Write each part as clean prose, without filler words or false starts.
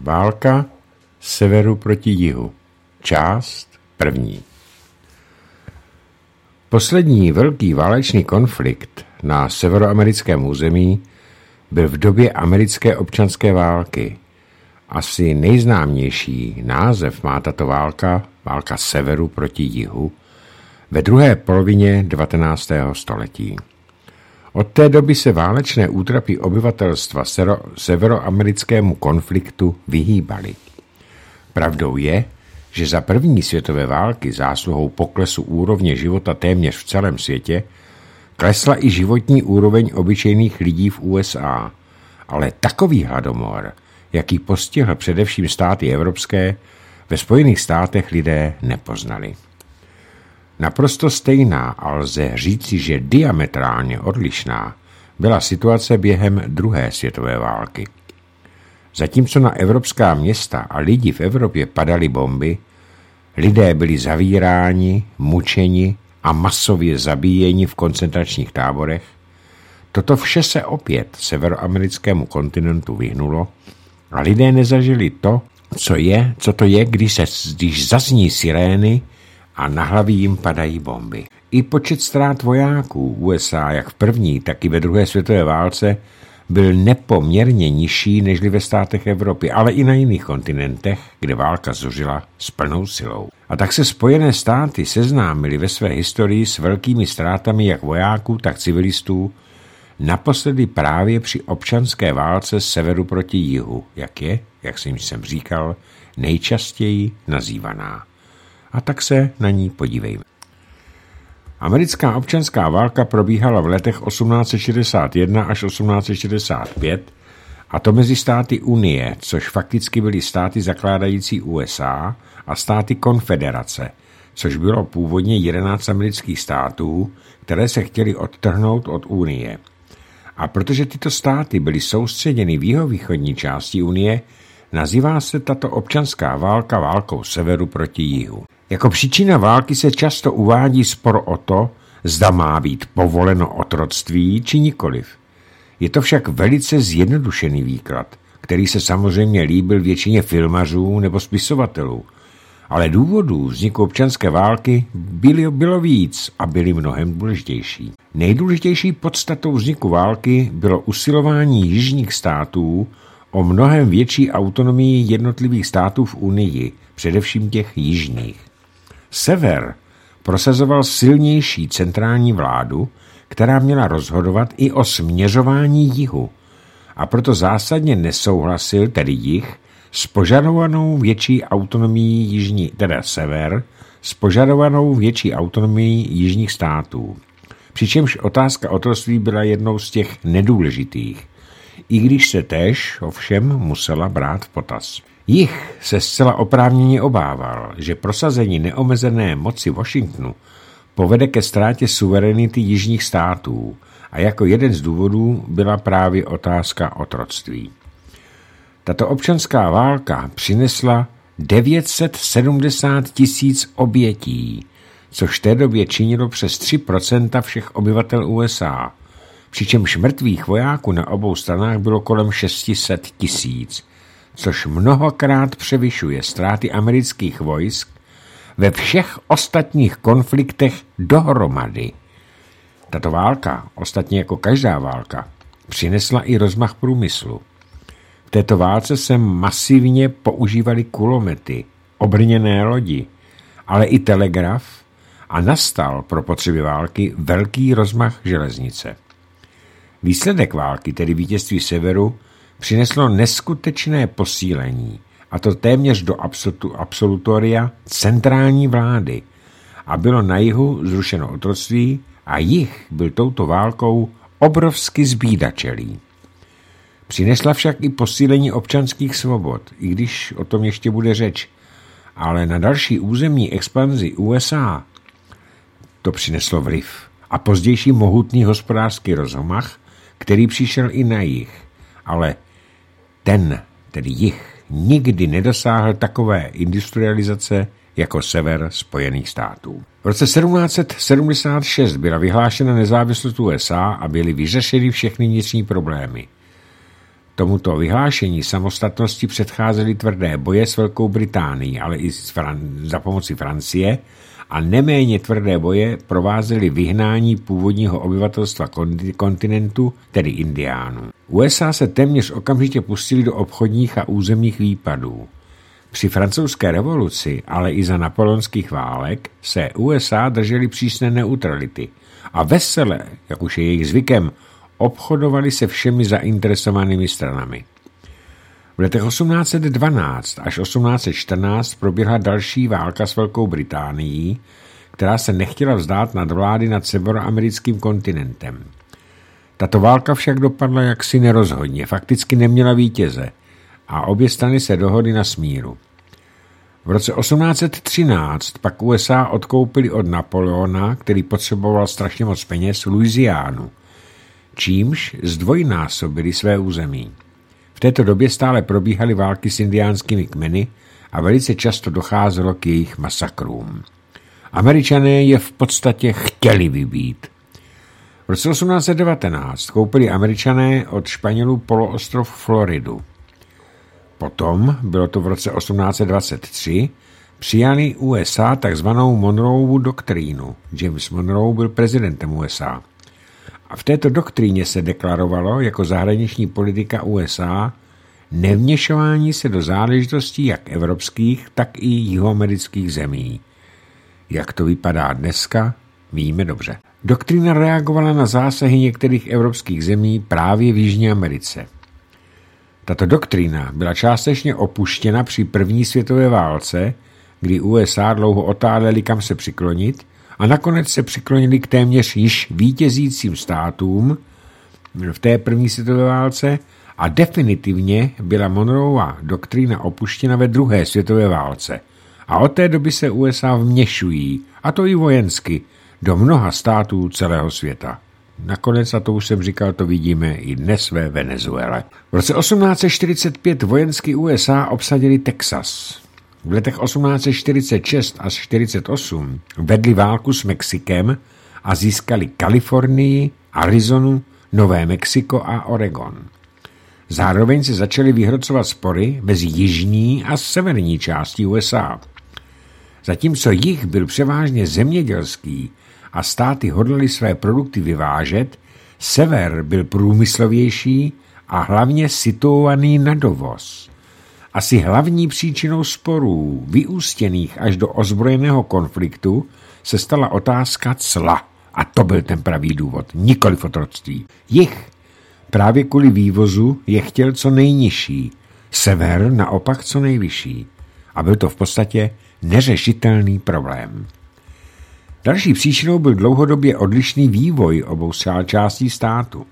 Válka severu proti jihu. Část první. Poslední velký válečný konflikt na severoamerickém území byl v době americké občanské války. Asi nejznámější název má tato válka severu proti jihu, ve druhé polovině 19. století. Od té doby se válečné útrapy obyvatelstva severoamerickému konfliktu vyhýbaly. Pravdou je, že za první světové války zásluhou poklesu úrovně života téměř v celém světě klesla i životní úroveň obyčejných lidí v USA, ale takový hladomor, jaký postihl především státy evropské, ve Spojených státech lidé nepoznali. Naprosto stejná, a lze říci, že diametrálně odlišná, byla situace během druhé světové války. Zatímco na evropská města a lidi v Evropě padaly bomby, lidé byli zavíráni, mučeni a masově zabíjeni v koncentračních táborech, toto vše se opět severoamerickému kontinentu vyhnulo a lidé nezažili to, co to je, když zazní sirény a na hlavy jim padají bomby. I počet ztrát vojáků USA jak v první, tak i ve druhé světové válce byl nepoměrně nižší nežli ve státech Evropy, ale i na jiných kontinentech, kde válka zuřila s plnou silou. A tak se Spojené státy seznámily ve své historii s velkými ztrátami jak vojáků, tak civilistů, naposledy právě při občanské válce severu proti jihu, jak jsem říkal, nejčastěji nazývaná. A tak se na ní podívejme. Americká občanská válka probíhala v letech 1861 až 1865, a to mezi státy Unie, což fakticky byly státy zakládající USA, a státy Konfederace, což bylo původně 11 amerických států, které se chtěly odtrhnout od Unie. A protože tyto státy byly soustředěny v jihovýchodní části Unie, nazývá se tato občanská válka válkou severu proti jihu. Jako příčina války se často uvádí spor o to, zda má být povoleno otroctví či nikoliv. Je to však velice zjednodušený výklad, který se samozřejmě líbil většině filmařů nebo spisovatelů. Ale důvodů vzniku občanské války bylo víc a byly mnohem důležitější. Nejdůležitější podstatou vzniku války bylo usilování jižních států o mnohem větší autonomii jednotlivých států v Unii, především těch jižních. Sever prosazoval silnější centrální vládu, která měla rozhodovat i o směřování jihu, a proto zásadně nesouhlasil, tedy jih, s požadovanou větší autonomií sever, s požadovanou větší autonomií jižních států. Přičemž otázka otroctví byla jednou z těch nedůležitých, i když se též ovšem musela brát v potaz. Jih se zcela oprávněně obával, že prosazení neomezené moci Washingtonu povede ke ztrátě suverenity jižních států, a jako jeden z důvodů byla právě otázka otroctví. Tato občanská válka přinesla 970 000 obětí, což v té době činilo přes 3% všech obyvatel USA, přičemž mrtvých vojáků na obou stranách bylo kolem 600 000, což mnohokrát převyšuje ztráty amerických vojsk ve všech ostatních konfliktech dohromady. Tato válka, ostatně jako každá válka, přinesla i rozmach průmyslu. V této válce se masivně používaly kulomety, obrněné lodi, ale i telegraf, a nastal pro potřeby války velký rozmach železnice. Výsledek války, tedy vítězství severu, přineslo neskutečné posílení, a to téměř do absolutoria centrální vlády, a bylo na jihu zrušeno otroctví a jih byl touto válkou obrovsky zbídačelý. Přinesla však i posílení občanských svobod, i když o tom ještě bude řeč, ale na další územní expanzi USA to přineslo vliv a pozdější mohutný hospodářský rozmach, který přišel i na jih, ale tedy jih, nikdy nedosáhl takové industrializace jako sever Spojených států. V roce 1776 byla vyhlášena nezávislost USA a byly vyřešeny všechny vnitřní problémy. Tomuto vyhlášení samostatnosti předcházely tvrdé boje s Velkou Británií, ale i za pomoci Francie, a neméně tvrdé boje provázely vyhnání původního obyvatelstva kontinentu, tedy Indiánů. USA se téměř okamžitě pustili do obchodních a územních výpadů. Při francouzské revoluci, ale i za napoleonských válek se USA drželi přísné neutrality a vesele, jak už je jejich zvykem, obchodovali se všemi zainteresovanými stranami. V letech 1812 až 1814 proběhla další válka s Velkou Británií, která se nechtěla vzdát nadvlády nad severoamerickým kontinentem. Tato válka však dopadla jaksi nerozhodně, fakticky neměla vítěze a obě strany se dohodly na smíru. V roce 1813 pak USA odkoupili od Napoleona, který potřeboval strašně moc peněz, Louisianu, čímž zdvojnásobili své území. V této době stále probíhaly války s indiánskými kmeny a velice často docházelo k jejich masakrům. Američané je v podstatě chtěli vybít. V roce 1819 koupili Američané od Španělů poloostrov Floridu. Potom, bylo to v roce 1823, přijali USA takzvanou Monroeovu doktrínu. James Monroe byl prezidentem USA. A v této doktríně se deklarovalo jako zahraniční politika USA nevměšování se do záležitostí jak evropských, tak i jihoamerických zemí. Jak to vypadá dneska, víme dobře. Doktrína reagovala na zásahy některých evropských zemí právě v Jižní Americe. Tato doktrína byla částečně opuštěna při první světové válce, kdy USA dlouho otáleli, kam se přiklonit, a nakonec se přiklonili k téměř již vítězícím státům v té první světové válce a definitivně byla Monroeova doktrína opuštěna ve druhé světové válce. A od té doby se USA vměšují, a to i vojensky, do mnoha států celého světa. Nakonec, a to už jsem říkal, to vidíme i dnes ve Venezuele. V roce 1845 vojensky USA obsadili Texas. V letech 1846 až 1848 vedli válku s Mexikem a získali Kalifornii, Arizonu, Nové Mexiko a Oregon. Zároveň se začaly vyhrocovat spory mezi jižní a severní částí USA. Zatímco jih byl převážně zemědělský a státy hodlaly své produkty vyvážet, sever byl průmyslovější a hlavně situovaný na dovoz. Asi hlavní příčinou sporů, vyústěných až do ozbrojeného konfliktu, se stala otázka cla. A to byl ten pravý důvod, nikoliv otroctví. Jih právě kvůli vývozu je chtěl co nejnižší, sever naopak co nejvyšší. A byl to v podstatě neřešitelný problém. Další příčinou byl dlouhodobě odlišný vývoj obou částí státu.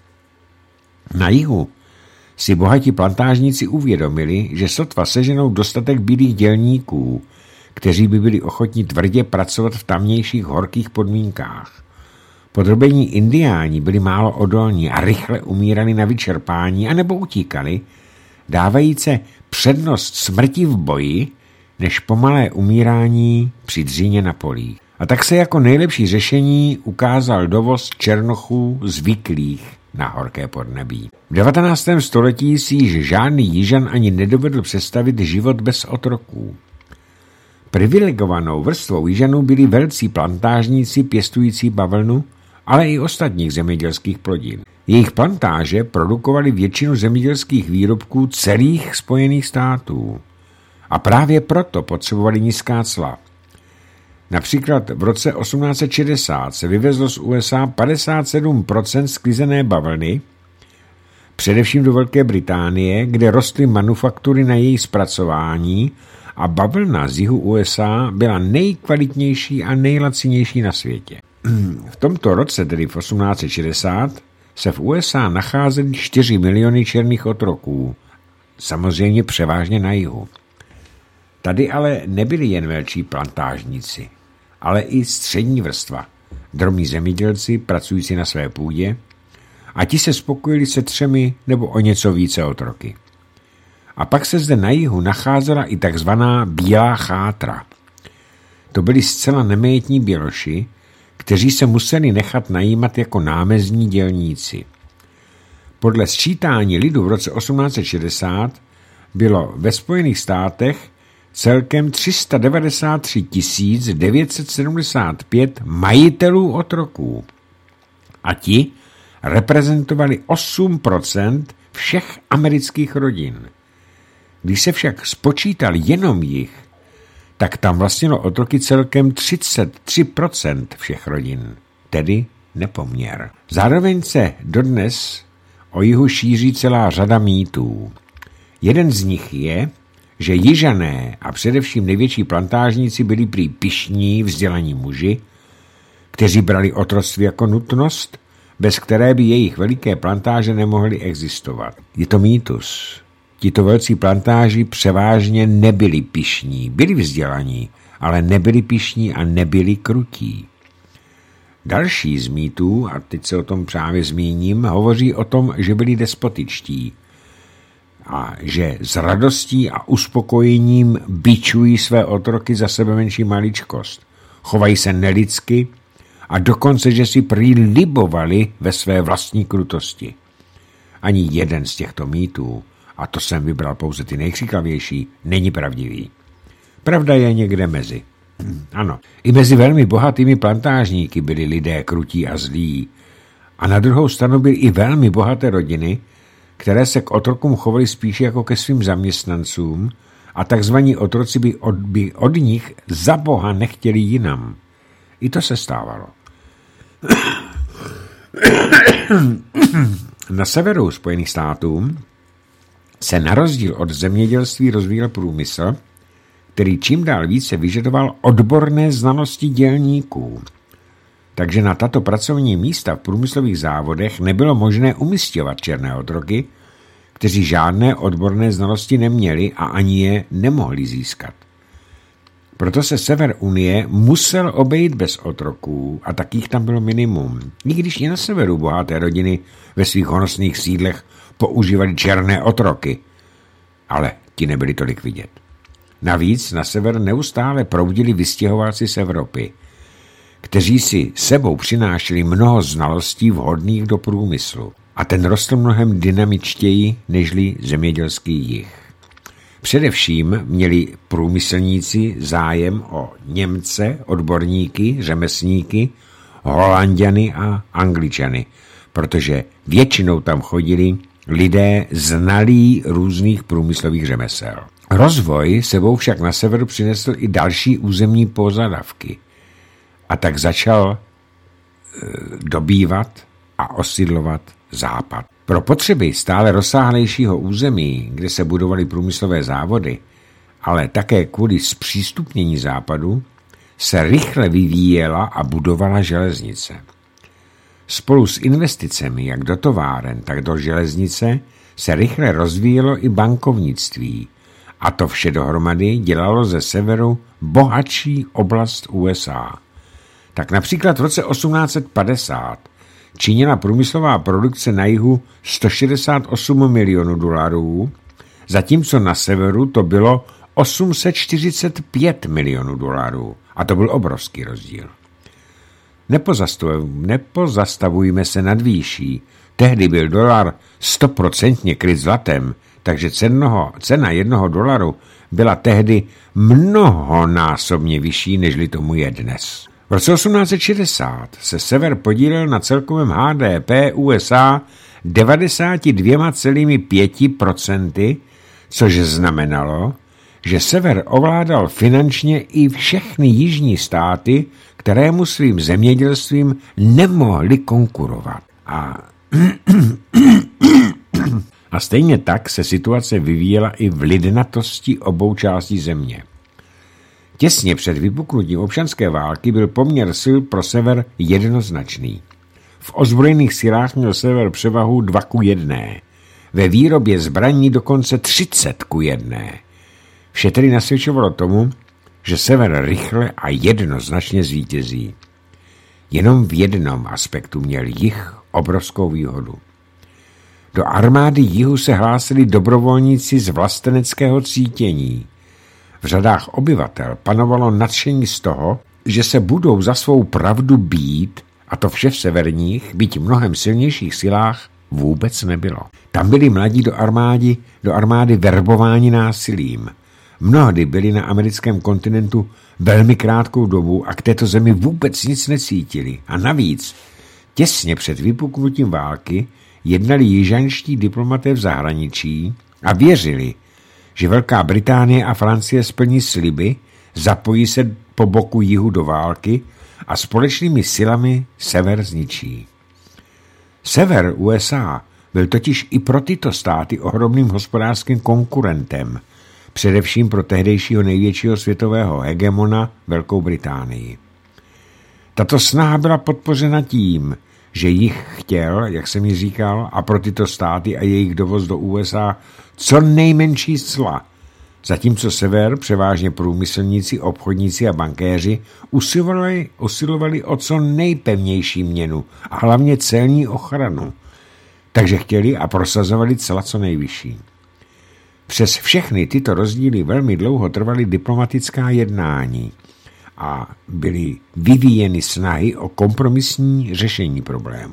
Na jihu si bohatí plantážníci uvědomili, že sotva seženou dostatek bílých dělníků, kteří by byli ochotni tvrdě pracovat v tamnějších horkých podmínkách. Podrobení indiáni byli málo odolní a rychle umírali na vyčerpání anebo utíkali, dávajíce přednost smrti v boji, než pomalé umírání při dříně na polích. A tak se jako nejlepší řešení ukázal dovoz černochů zvyklých na horké podnebí. V 19. století si již žádný Jižan ani nedovedl představit život bez otroků. Privilegovanou vrstvou Jižanů byli velcí plantážníci pěstující bavlnu, ale i ostatních zemědělských plodin. Jejich plantáže produkovaly většinu zemědělských výrobků celých Spojených států. A právě proto potřebovali nízká cla. Například v roce 1860 se vyvezlo z USA 57% sklizené bavlny, především do Velké Británie, kde rostly manufaktury na její zpracování a bavlna z jihu USA byla nejkvalitnější a nejlacinější na světě. V tomto roce, tedy v 1860, se v USA nacházely 4 miliony černých otroků, samozřejmě převážně na jihu. Tady ale nebyli jen velcí plantážníci, ale i střední vrstva, drobní zemědělci pracující na své půdě, a ti se spokojili se 3 nebo o něco více otroky. A pak se zde na jihu nacházela i takzvaná bílá chátra. To byli zcela nemétní běloši, kteří se museli nechat najímat jako námezní dělníci. Podle sčítání lidu v roce 1860 bylo ve Spojených státech celkem 393 975 majitelů otroků. A ti reprezentovali 8% všech amerických rodin. Když se však spočítal jenom jich, tak tam vlastnilo otroky celkem 33% všech rodin, tedy nepoměr. Zároveň se dodnes o jihu šíří celá řada mýtů. Jeden z nich je, že Jižané a především největší plantážníci byli prý pyšní, vzdělaní muži, kteří brali otroctví jako nutnost, bez které by jejich veliké plantáže nemohly existovat. Je to mýtus. Tito velcí plantáži převážně nebyli pyšní, byli vzdělaní, ale nebyli pyšní a nebyli krutí. Další z mýtů, a teď se o tom právě zmíním, hovoří o tom, že byli despotičtí a že s radostí a uspokojením bičují své otroky za sebe menší maličkost. Chovají se nelidsky a dokonce, že si prý libovali ve své vlastní krutosti. Ani jeden z těchto mýtů, a to jsem vybral pouze ty nejkřiklavější, není pravdivý. Pravda je někde mezi. Ano, i mezi velmi bohatými plantážníky byli lidé krutí a zlí. A na druhou stranu byly i velmi bohaté rodiny, které se k otrokům chovaly spíše jako ke svým zaměstnancům a takzvaní otroci by od nich za boha nechtěli jinam. I to se stávalo. Na severu Spojených států se na rozdíl od zemědělství rozvíjel průmysl, který čím dál více vyžadoval odborné znalosti dělníků. Takže na tato pracovní místa v průmyslových závodech nebylo možné umisťovat černé otroky, kteří žádné odborné znalosti neměli a ani je nemohli získat. Proto se sever Unie musel obejít bez otroků a takých tam bylo minimum. I když i na severu bohaté rodiny ve svých honosných sídlech používali černé otroky, ale ti nebyli tolik vidět. Navíc na sever neustále proudili vystěhovalci z Evropy, kteří si sebou přinášeli mnoho znalostí vhodných do průmyslu a ten rostl mnohem dynamičtěji nežli zemědělský jih. Především měli průmyslníci zájem o Němce, odborníky, řemeslníky, Holanďany a Angličany, protože většinou tam chodili lidé znalí různých průmyslových řemesel. Rozvoj sebou však na severu přinesl i další územní požadavky a tak začal dobývat a osidlovat západ. Pro potřeby stále rozsáhlejšího území, kde se budovaly průmyslové závody, ale také kvůli zpřístupnění západu, se rychle vyvíjela a budovala železnice. Spolu s investicemi jak do továren, tak do železnice se rychle rozvíjelo i bankovnictví a to vše dohromady dělalo ze severu bohatší oblast USA. Tak například v roce 1850 činila průmyslová produkce na jihu 168 milionů dolarů, zatímco na severu to bylo 845 milionů dolarů. A to byl obrovský rozdíl. Nepozastavujme se nad výší. Tehdy byl dolar 100% kryt zlatem, takže cena $1 byla tehdy mnohonásobně vyšší, nežli tomu je dnes. V roce 1860 se sever podílel na celkovém HDP USA 92,5%, což znamenalo, že sever ovládal finančně i všechny jižní státy, které mu svým zemědělstvím nemohly konkurovat. A stejně tak se situace vyvíjela i v lidnatosti obou částí země. Těsně před vypuknutím občanské války byl poměr sil pro sever jednoznačný. V ozbrojených silách měl sever převahu 2:1, ve výrobě zbraní dokonce 30:1. Vše tedy nasvědčovalo tomu, že sever rychle a jednoznačně zvítězí. Jenom v jednom aspektu měl jih obrovskou výhodu. Do armády jihu se hlásili dobrovolníci z vlasteneckého cítění. V řadách obyvatel panovalo nadšení z toho, že se budou za svou pravdu bít, a to vše v severních, byť mnohem silnějších silách vůbec nebylo. Tam byli mladí do armády verbováni násilím. Mnohdy byli na americkém kontinentu velmi krátkou dobu a k této zemi vůbec nic necítili. A navíc, těsně před vypuknutím války jednali jižanští diplomaté v zahraničí a věřili, že Velká Británie a Francie splní sliby, zapojí se po boku jihu do války a společnými silami sever zničí. Sever USA byl totiž i pro tyto státy ohromným hospodářským konkurentem, především pro tehdejšího největšího světového hegemona Velkou Británii. Tato snaha byla podpořena tím, že jich chtěl, jak jsem ji říkal, a pro tyto státy a jejich dovoz do USA co nejmenší cla, zatímco sever, převážně průmyslníci, obchodníci a bankéři, usilovali o co nejpevnější měnu a hlavně celní ochranu, takže chtěli a prosazovali cla co nejvyšší. Přes všechny tyto rozdíly velmi dlouho trvaly diplomatická jednání a byly vyvíjeny snahy o kompromisní řešení problému.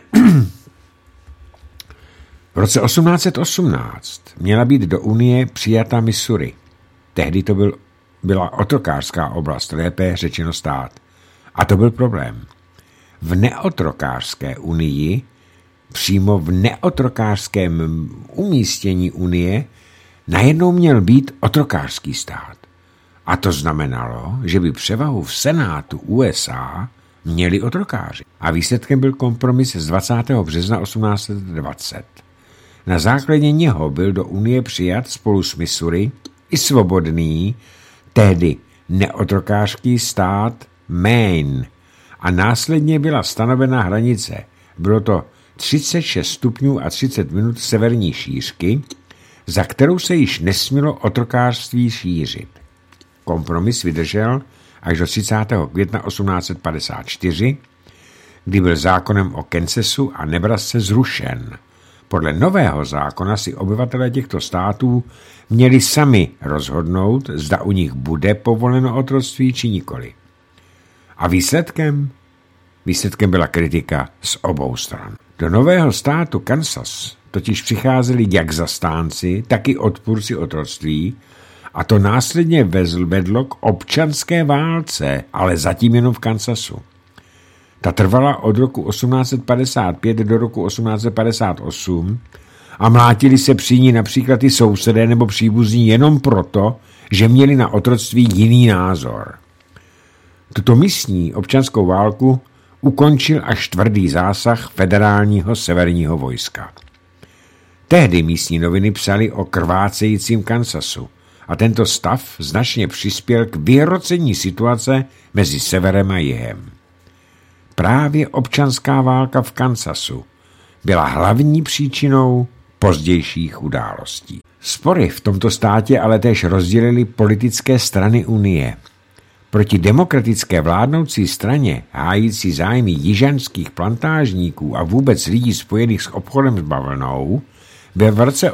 V roce 1818 měla být do Unie přijata Missouri. Tehdy to byla otrokářská oblast, lépe řečeno stát. A to byl problém. V neotrokářské unii, přímo v neotrokářském umístění Unie, najednou měl být otrokářský stát. A to znamenalo, že by převahu v Senátu USA měli otrokáři. A výsledkem byl kompromis z 20. března 1820. Na základě něho byl do Unie přijat spolu s Missouri i svobodný, tehdy neotrokářský stát Maine a následně byla stanovena hranice. Bylo to 36 stupňů a 30 minut severní šířky, za kterou se již nesmělo otrokářství šířit. Kompromis vydržel až do 30. května 1854, kdy byl zákonem o Kansasu a Nebrasce zrušen. Podle nového zákona si obyvatelé těchto států měli sami rozhodnout, zda u nich bude povoleno otroctví či nikoli. A výsledkem? Výsledkem byla kritika z obou stran. Do nového státu Kansas totiž přicházeli jak zastánci, tak i odpůrci otroctví a to následně vedlo k občanské válce, ale zatím jenom v Kansasu. Ta trvala od roku 1855 do roku 1858 a mlátili se při ní například i sousedé nebo příbuzní jenom proto, že měli na otroctví jiný názor. Tuto místní občanskou válku ukončil až tvrdý zásah federálního severního vojska. Tehdy místní noviny psaly o krvácejícím Kansasu a tento stav značně přispěl k vyhrocení situace mezi severem a jihem. Právě občanská válka v Kansasu byla hlavní příčinou pozdějších událostí. Spory v tomto státě ale též rozdělily politické strany Unie. Proti demokratické vládnoucí straně, hájící zájmy jižanských plantážníků a vůbec lidí spojených s obchodem s bavlnou, byla v roce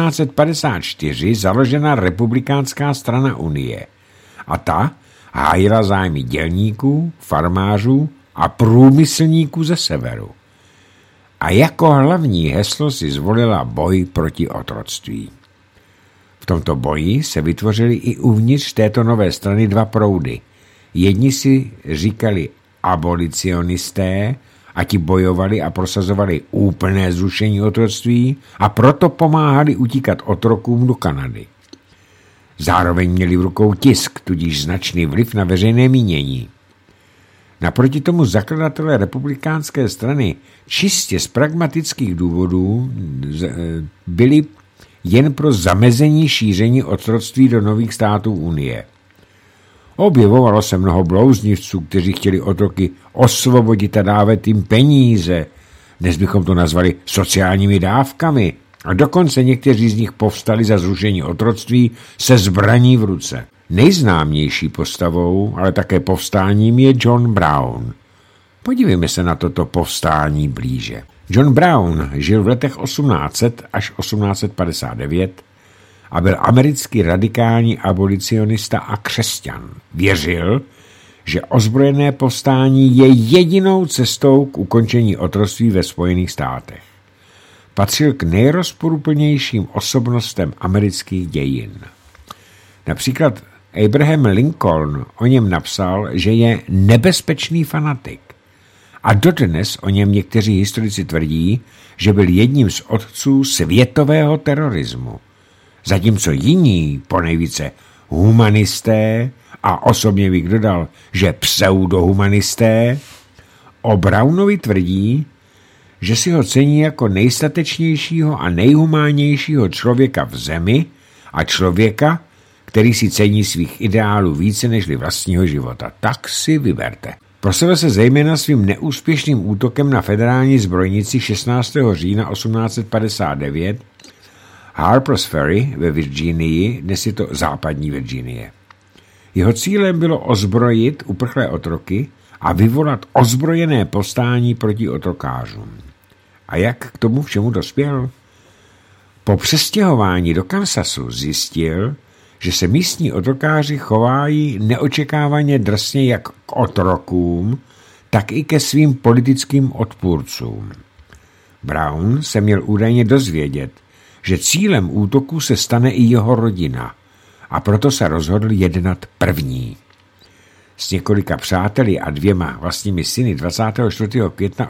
1854 založena republikánská strana Unie. A ta hájila zájmy dělníků, farmářů a průmyslníků ze severu. A jako hlavní heslo si zvolila boj proti otroctví. V tomto boji se vytvořily i uvnitř této nové strany dva proudy. Jedni si říkali abolicionisté a ti bojovali a prosazovali úplné zrušení otroctví a proto pomáhali utíkat otrokům do Kanady. Zároveň měli v rukou tisk, tudíž značný vliv na veřejné mínění. Naproti tomu zakladatelé republikánské strany čistě z pragmatických důvodů byli jen pro zamezení šíření otroctví do nových států Unie. Objevovalo se mnoho blouznivců, kteří chtěli otroky osvobodit a dávat jim peníze. Dnes bychom to nazvali sociálními dávkami. A dokonce někteří z nich povstali za zrušení otroctví se zbraní v ruce. Nejznámější postavou, ale také povstáním je John Brown. Podívejme se na toto povstání blíže. John Brown žil v letech 1800 až 1859 a byl americký radikální abolicionista a křesťan. Věřil, že ozbrojené povstání je jedinou cestou k ukončení otroctví ve Spojených státech. patřil k nejrozporuplnějším osobnostem amerických dějin. Například Abraham Lincoln o něm napsal, že je nebezpečný fanatik. A dodnes o něm někteří historici tvrdí, že byl jedním z otců světového terorismu. Zatímco jiní, ponejvíce humanisté, a osobně bych dodal, že pseudohumanisté, o Brownovi tvrdí, že si ho cení jako nejstatečnějšího a nejhumánnějšího člověka v zemi a člověka, který si cení svých ideálů více nežli vlastního života. Tak si vyberte. Proslavil se zejména svým neúspěšným útokem na federální zbrojnici 16. října 1859 Harper's Ferry ve Virginii, dnes je to západní Virginie. Jeho cílem bylo ozbrojit uprchlé otroky a vyvolat ozbrojené povstání proti otrokářům. A jak k tomu všemu dospěl? Po přestěhování do Kansasu zjistil, že se místní otrokáři chovají neočekávaně drsně jak k otrokům, tak i ke svým politickým odpůrcům. Brown se měl údajně dozvědět, že cílem útoku se stane i jeho rodina, a proto se rozhodl jednat první. S několika přáteli a 2 vlastními syny 24. května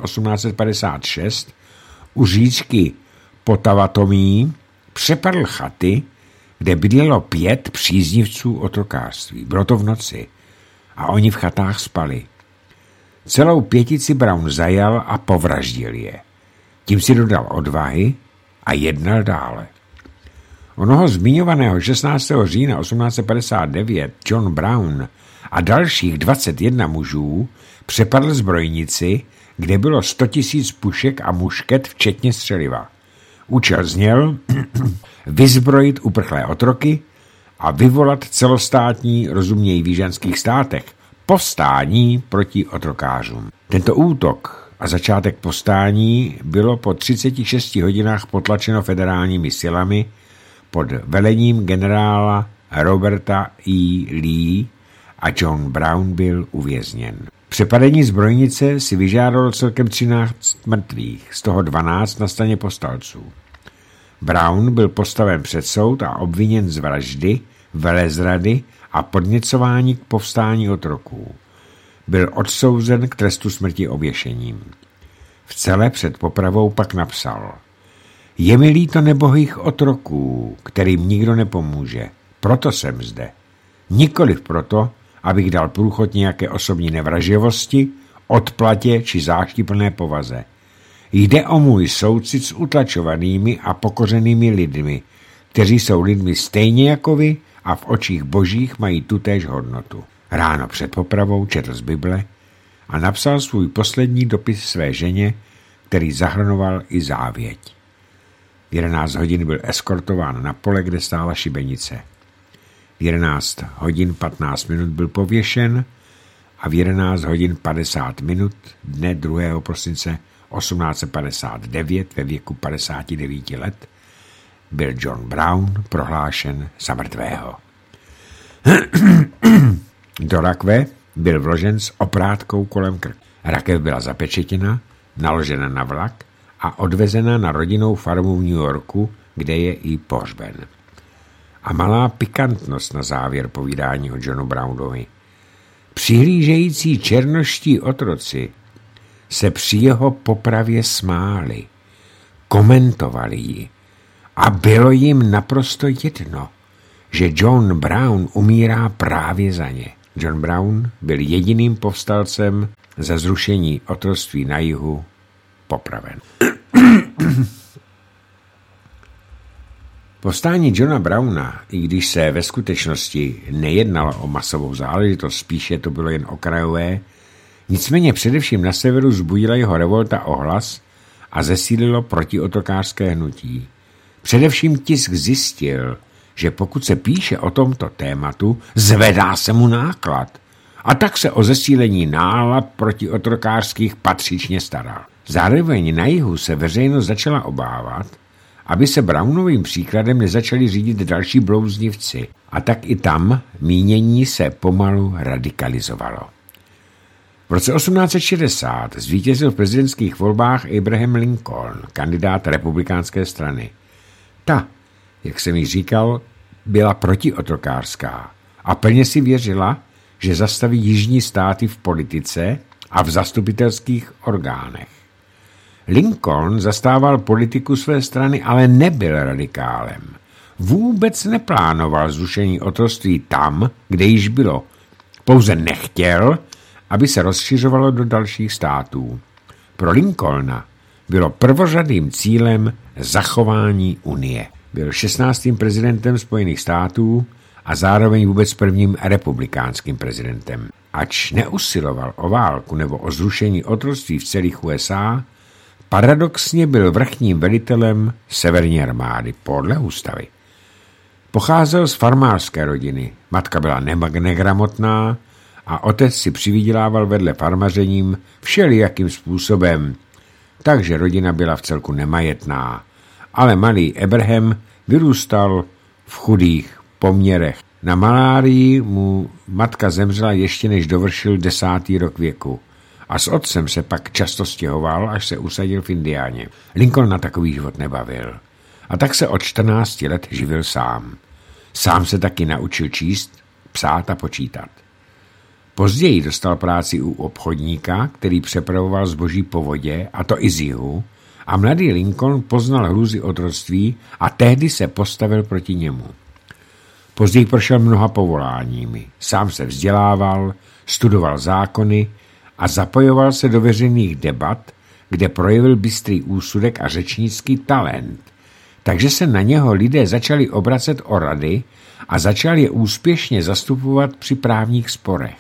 1856 u říčky Potavatomí přepadl chaty, kde bydlelo 5 příznivců otrokářství. Bylo to v noci a oni v chatách spali. Celou 5 Brown zajal a povraždil je. Tím si dodal odvahy a jednal dále. Onoho zmiňovaného 16. října 1859 John Brown a dalších 21 mužů přepadl zbrojnici, kde bylo 100 000 pušek a mušket včetně střeliva. Účel zněl vyzbrojit uprchlé otroky a vyvolat celostátní, rozumějí v jižanských státech, povstání proti otrokářům. Tento útok a začátek povstání bylo po 36 hodinách potlačeno federálními silami pod velením generála Roberta E. Lee a John Brown byl uvězněn. Přepadení zbrojnice si vyžádalo celkem 13 mrtvých, z toho 12 na straně povstalců. Brown byl postaven před soud a obviněn z vraždy, velezrady a podněcování k povstání otroků. Byl odsouzen k trestu smrti oběšením. V cele před popravou pak napsal: Je mi líto nebohých otroků, kterým nikdo nepomůže. Proto jsem zde. Nikoliv proto, abych dal průchod nějaké osobní nevraživosti, odplatě či záštiplné povaze. Jde o můj soucit s utlačovanými a pokořenými lidmi, kteří jsou lidmi stejně jako vy a v očích božích mají tutéž hodnotu. Ráno před popravou četl z Bible a napsal svůj poslední dopis své ženě, který zahrnoval i závěť. V 11 hodin byl eskortován na pole, kde stála šibenice. V 11 hodin 15 minut byl pověšen a v 11 hodin 50 minut dne 2. prosince 1859 ve věku 59 let byl John Brown prohlášen za mrtvého. Do rakve byl vložen s oprátkou kolem krku. Rakev byla zapečetěna, naložena na vlak a odvezena na rodinnou farmu v New Yorku, kde je i pohřben. A malá pikantnost na závěr povídání o Johnu Brownovi. Přihlížející černoští otroci se při jeho popravě smáli, komentovali ji a bylo jim naprosto jedno, že John Brown umírá právě za ně. John Brown byl jediným povstalcem za zrušení otroctví na jihu popraven. Povstání Johna Browna, i když se ve skutečnosti nejednalo o masovou záležitost, spíše to bylo jen okrajové, nicméně především na severu vzbudila jeho revolta ohlas a zesílilo protiotrokářské hnutí. Především tisk zjistil, že pokud se píše o tomto tématu, zvedá se mu náklad. A tak se o zesílení nálad protiotrokářských patřičně staral. Zároveň na jihu se veřejnost začala obávat, aby se Brownovým příkladem nezačali řídit další blouznivci. A tak i tam mínění se pomalu radikalizovalo. V roce 1860 zvítězil v prezidentských volbách Abraham Lincoln, kandidát republikánské strany. Ta, jak jsem již říkal, byla protiotrokářská a plně si věřila, že zastaví jižní státy v politice a v zastupitelských orgánech. Lincoln zastával politiku své strany, ale nebyl radikálem. Vůbec neplánoval zrušení otroctví tam, kde již bylo. Pouze nechtěl, aby se rozšiřovalo do dalších států. Pro Lincolna bylo prvořadým cílem zachování Unie. Byl 16. prezidentem Spojených států a zároveň vůbec prvním republikánským prezidentem. Ač neusiloval o válku nebo o zrušení otroctví v celých USA, paradoxně byl vrchním velitelem severní armády podle ústavy. Pocházel z farmářské rodiny, matka byla negramotná a otec si přivydělával vedle farmařením všelijakým způsobem, takže rodina byla vcelku nemajetná, ale malý Abraham vyrůstal v chudých poměrech. Na malárii mu matka zemřela ještě než dovršil 10. rok věku a s otcem se pak často stěhoval, až se usadil v Indiáně. Lincoln na takový život nebavil a tak se od 14 let živil sám. Sám se taky naučil číst, psát a počítat. Později dostal práci u obchodníka, který přepravoval zboží po vodě, a to i z jihu, a mladý Lincoln poznal hrůzy otroctví a tehdy se postavil proti němu. Později prošel mnoha povoláními. Sám se vzdělával, studoval zákony a zapojoval se do veřejných debat, kde projevil bystrý úsudek a řečnický talent. Takže se na něho lidé začali obracet o rady a začal je úspěšně zastupovat při právních sporech.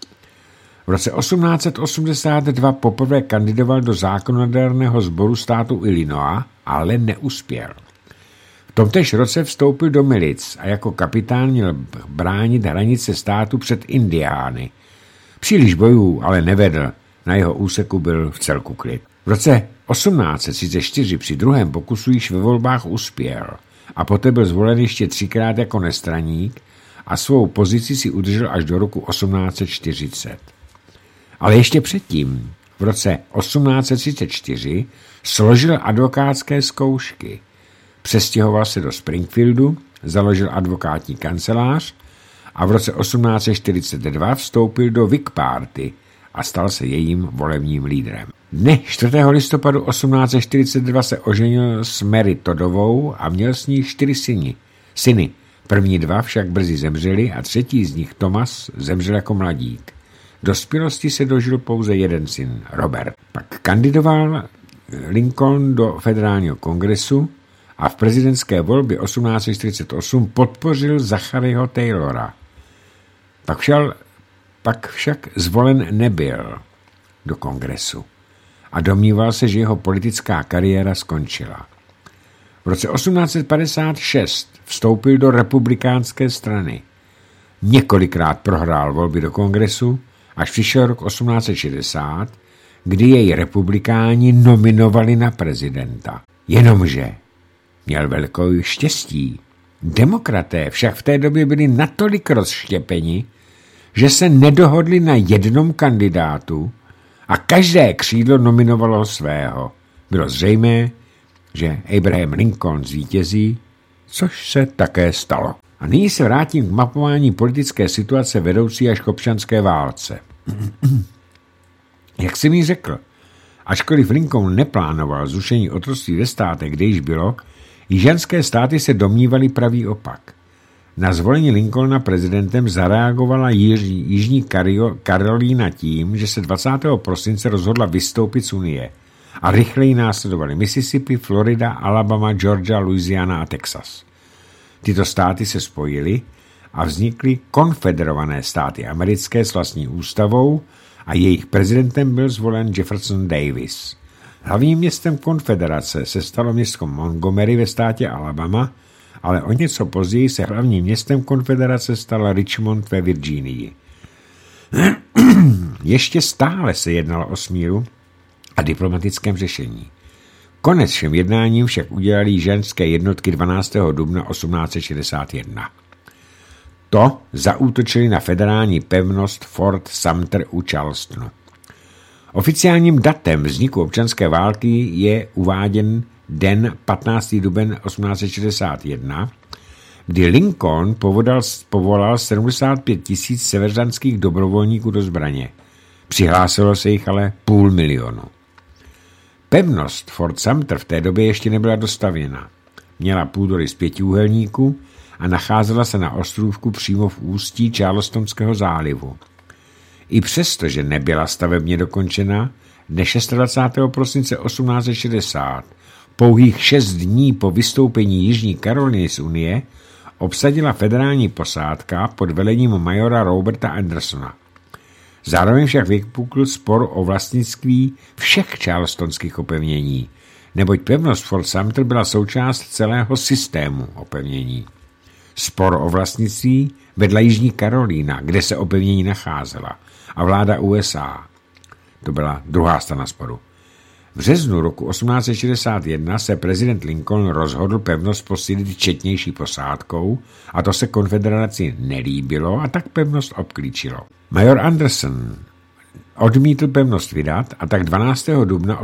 V roce 1882 poprvé kandidoval do zákonodárného sboru státu Illinois, ale neuspěl. V tomtéž roce vstoupil do milic a jako kapitán měl bránit hranice státu před Indiány. Příliš bojů ale nevedl, na jeho úseku byl vcelku klid. V roce 1834 při druhém pokusu již ve volbách uspěl a poté byl zvolen ještě 3krát jako nestraník a svou pozici si udržel až do roku 1840. Ale ještě předtím, v roce 1834, složil advokátské zkoušky. Přestěhoval se do Springfieldu, založil advokátní kancelář a v roce 1842 vstoupil do Whig Party a stal se jejím volebním lídrem. Dne 4. listopadu 1842 se oženil s Mary Toddovou a měl s ní 4 syny. První 2 však brzy zemřeli a třetí z nich, Thomas, zemřel jako mladík. Dospělosti se dožil pouze jeden syn, Robert. Pak kandidoval Lincoln do federálního kongresu a v prezidentské volbě 1848 podpořil Zacharyho Taylora. Pak však zvolen nebyl do kongresu a domníval se, že jeho politická kariéra skončila. V roce 1856 vstoupil do republikánské strany. Několikrát prohrál volby do kongresu, až přišel rok 1860, kdy jej republikáni nominovali na prezidenta. Jenomže měl velkou štěstí. Demokraté však v té době byli natolik rozštěpeni, že se nedohodli na jednom kandidátu a každé křídlo nominovalo svého. Bylo zřejmé, že Abraham Lincoln zvítězí, což se také stalo. A nyní se vrátím k mapování politické situace vedoucí až k občanské válce. Jak jsem jí řekl, ačkoliv Lincoln neplánoval zrušení otroctví ve státech, kde již bylo, jižanské státy se domnívaly pravý opak. Na zvolení Lincolna prezidentem zareagovala Jižní Karolína tím, že se 20. prosince rozhodla vystoupit z Unie a rychleji následovali Mississippi, Florida, Alabama, Georgia, Louisiana a Texas. Tyto státy se spojily a vznikly konfederované státy americké s vlastní ústavou a jejich prezidentem byl zvolen Jefferson Davis. Hlavním městem konfederace se stalo město Montgomery ve státě Alabama, ale o něco později se hlavním městem konfederace stala Richmond ve Virginii. Ještě stále se jednalo o smíru a diplomatickém řešení. Konec všem jednáním však udělali jižanské jednotky 12. dubna 1861. To zaútočili na federální pevnost Fort Sumter u Charlestonu. Oficiálním datem vzniku občanské války je uváděn den 15. duben 1861, kdy Lincoln povolal 75 000 severzanských dobrovolníků do zbraně. Přihlásilo se jich ale 500 000. Pevnost Fort Sumter v té době ještě nebyla dostavěna. Měla půdorys 5 úhelníků a nacházela se na ostrůvku přímo v ústí Charlestonského zálivu. I přesto, že nebyla stavebně dokončena, dne 26. prosince 1860, pouhých 6 dní po vystoupení Jižní Karoliny z Unie, obsadila federální posádka pod velením majora Roberta Andersona. Zároveň však vypukl spor o vlastnictví všech charlestonských opevnění, neboť pevnost Fort Sumter byla součást celého systému opevnění. Spor o vlastnictví vedla Jižní Karolína, kde se opevnění nacházela, a vláda USA. To byla druhá strana sporu. V březnu roku 1861 se prezident Lincoln rozhodl pevnost posílit četnější posádkou a to se konfederaci nelíbilo a tak pevnost obklíčilo. Major Anderson odmítl pevnost vydat a tak 12. dubna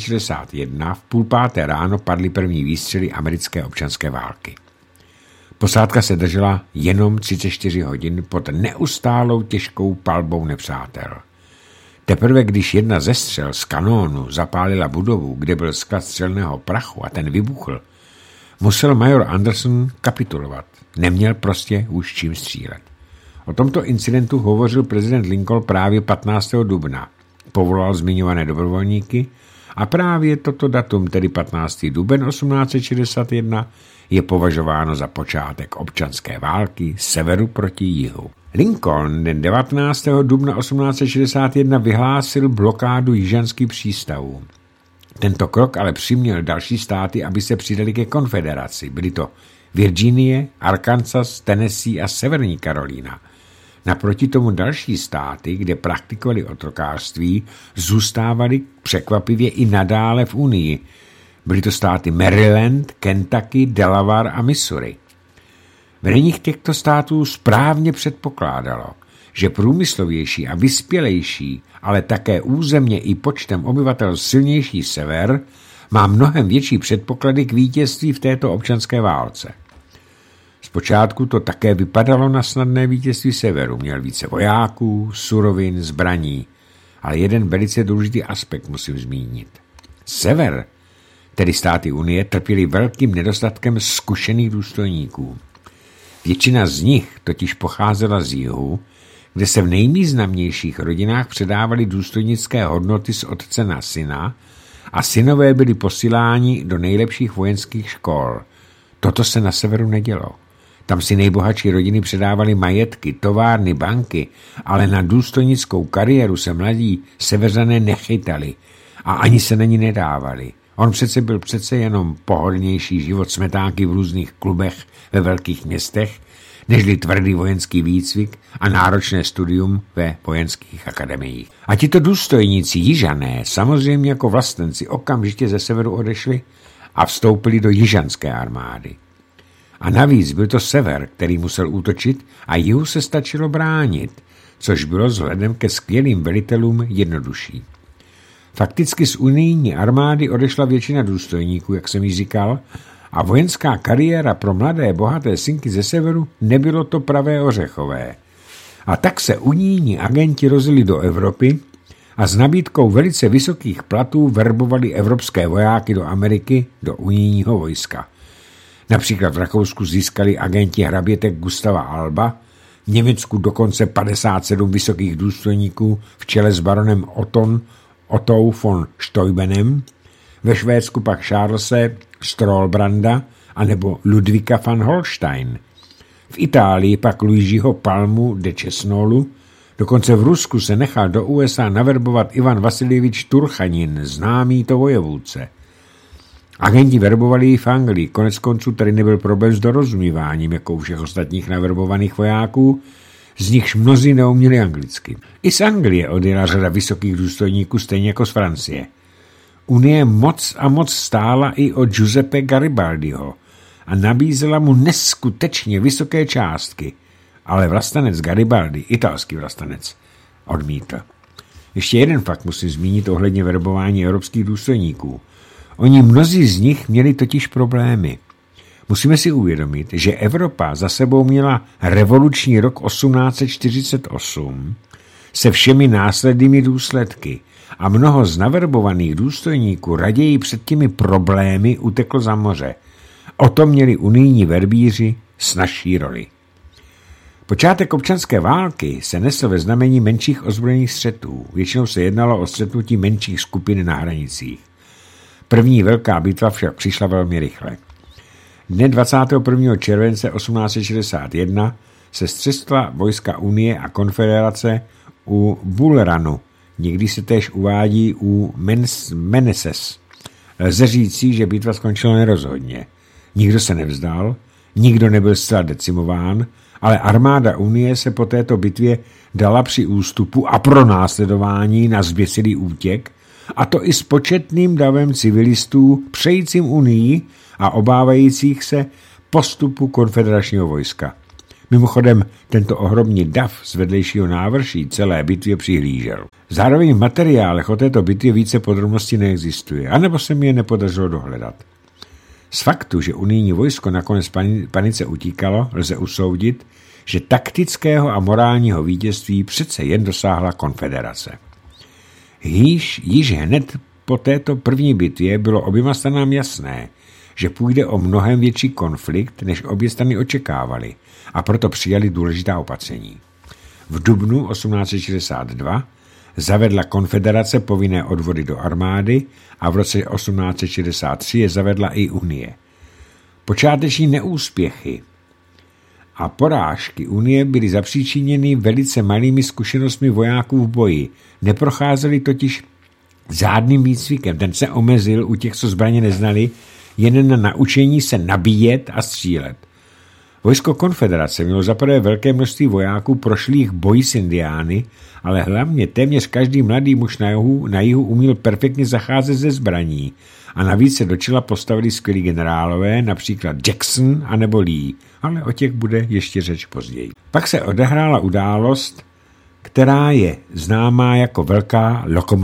1861 v 4:30 ráno padly první výstřely americké občanské války. Posádka se držela jenom 34 hodin pod neustálou těžkou palbou nepřátel. Teprve když jedna ze střel z kanónu zapálila budovu, kde byl sklad střelného prachu a ten vybuchl, musel major Anderson kapitulovat. Neměl prostě už čím střílet. O tomto incidentu hovořil prezident Lincoln právě 15. dubna. Povolal zmiňované dobrovolníky a právě toto datum, tedy 15. duben 1861, je považováno za počátek občanské války severu proti jihu. Lincoln den 19. dubna 1861 vyhlásil blokádu jižanských přístavů. Tento krok ale přiměl další státy, aby se přidali ke konfederaci. Byly to Virginie, Arkansas, Tennessee a Severní Karolína. Naproti tomu další státy, kde praktikovali otrokářství, zůstávaly překvapivě i nadále v Unii. Byly to státy Maryland, Kentucky, Delaware a Missouri. Vedení těchto států správně předpokládalo, že průmyslovější a vyspělejší, ale také územně i počtem obyvatel silnější sever má mnohem větší předpoklady k vítězství v této občanské válce. Zpočátku to také vypadalo na snadné vítězství severu. Měl více vojáků, surovin, zbraní, ale jeden velice důležitý aspekt musím zmínit. Sever, tedy státy Unie, trpěli velkým nedostatkem zkušených důstojníků. Většina z nich totiž pocházela z jihu, kde se v nejvýznamnějších rodinách předávaly důstojnické hodnoty z otce na syna a synové byli posíláni do nejlepších vojenských škol. Toto se na severu nedělo. Tam si nejbohatší rodiny předávaly majetky, továrny, banky, ale na důstojnickou kariéru se mladí severzané nechytali a ani se na ní nedávali. On byl jenom pohodlnější život smetánky v různých klubech ve velkých městech, nežli tvrdý vojenský výcvik a náročné studium ve vojenských akademiích. A tito důstojníci jižané, samozřejmě jako vlastenci, okamžitě ze severu odešli a vstoupili do jižanské armády. A navíc byl to sever, který musel útočit a jihu se stačilo bránit, což bylo vzhledem ke skvělým velitelům jednodušší. Fakticky z unijní armády odešla většina důstojníků, jak jsem již říkal, a vojenská kariéra pro mladé, bohaté synky ze severu nebylo to pravé ořechové. A tak se unijní agenti rozjeli do Evropy a s nabídkou velice vysokých platů verbovali evropské vojáky do Ameriky, do unijního vojska. Například v Rakousku získali agenti hrabětek Gustava Alba, v Německu dokonce 57 vysokých důstojníků v čele s baronem Ottou von Steubenem, ve Švédsku pak Charlese Strohlbranda anebo Ludvíka van Holstein. V Itálii pak Luigiho Palmu de Cesnolu, dokonce v Rusku se nechal do USA naverbovat Ivan Vasiljevič Turchanin, známý to vojevůdce. Agenti verbovali ji v Anglii, konec konců tady nebyl problém s dorozumíváním, jako u všech ostatních naverbovaných vojáků, z nichž mnozí neuměli anglicky. I z Anglie odjela řada vysokých důstojníků, stejně jako z Francie. Unie moc a moc stála i o Giuseppe Garibaldiho a nabízela mu neskutečně vysoké částky, ale vlastenec Garibaldi, italský vlastenec, odmítl. Ještě jeden fakt musím zmínit ohledně verbování evropských důstojníků. Oni mnozí z nich měli totiž problémy. Musíme si uvědomit, že Evropa za sebou měla revoluční rok 1848 se všemi následnými důsledky a mnoho z naverbovaných důstojníků raději před těmi problémy uteklo za moře. O tom měli unijní verbíři snazší roli. Počátek občanské války se nesl ve znamení menších ozbrojených střetů. Většinou se jednalo o střetnutí menších skupin na hranicích. První velká bitva však přišla velmi rychle. Dne 21. července 1861 se střetla vojska Unie a konfederace u Bull Runu. Někdy se též uvádí u Meneses. Lze říci, že bitva skončila nerozhodně. Nikdo se nevzdal, nikdo nebyl zcela decimován, ale armáda Unie se po této bitvě dala při ústupu a pro následování na zběsilý útěk, a to i s početným davem civilistů přejícím Unii a obávajících se postupu konfederačního vojska. Mimochodem, tento ohromný dav z vedlejšího návrší celé bitvě přihlížel. Zároveň v materiálech o této bitvě více podrobností neexistuje, anebo se mi je nepodařilo dohledat. Z faktu, že unijní vojsko nakonec panice utíkalo, lze usoudit, že taktického a morálního vítězství přece jen dosáhla konfederace. Již hned po této první bitvě bylo oběma stranám jasné, že půjde o mnohem větší konflikt, než obě strany očekávaly, a proto přijali důležitá opatření. V dubnu 1862 zavedla konfederace povinné odvody do armády a v roce 1863 je zavedla i Unie. Počáteční neúspěchy a porážky Unie byly zapříčiněny velice malými zkušenostmi vojáků v boji. Neprocházeli totiž žádným výcvikem. Ten se omezil u těch, co zbraně neznali, jen na naučení se nabíjet a střílet. Vojsko konfederace mělo zaprvé velké množství vojáků prošlých boji s indiány, ale hlavně téměř každý mladý muž na jihu uměl perfektně zacházet ze zbraní a navíc se do čela postavili skvělí generálové, například Jackson a nebo Lee, ale o těch bude ještě řeč později. Pak se odehrála událost, která je známá jako velká